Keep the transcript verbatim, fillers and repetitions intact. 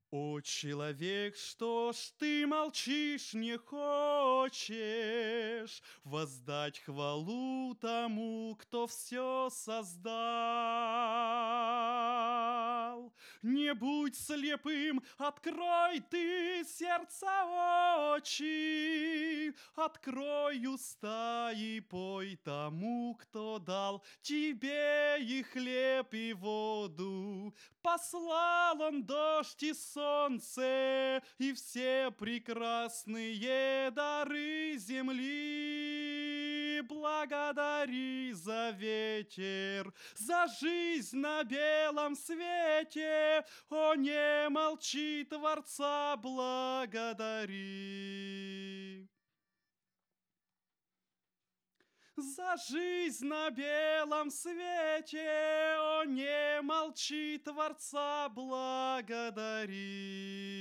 О, человек, что ж ты молчишь, не хочешь воздать хвалу тому, кто все создал? Не будь слепым, открой ты сердца очи, открой уста и пой тому, кто дал тебе и хлеб, и воду. Послал он дождь и солнце, и все прекрасные дары земли. Благодари за ветер, за жизнь на белом свете. О, не молчи, Творца благодари. За жизнь на белом свете, о, не молчи, Творца благодари.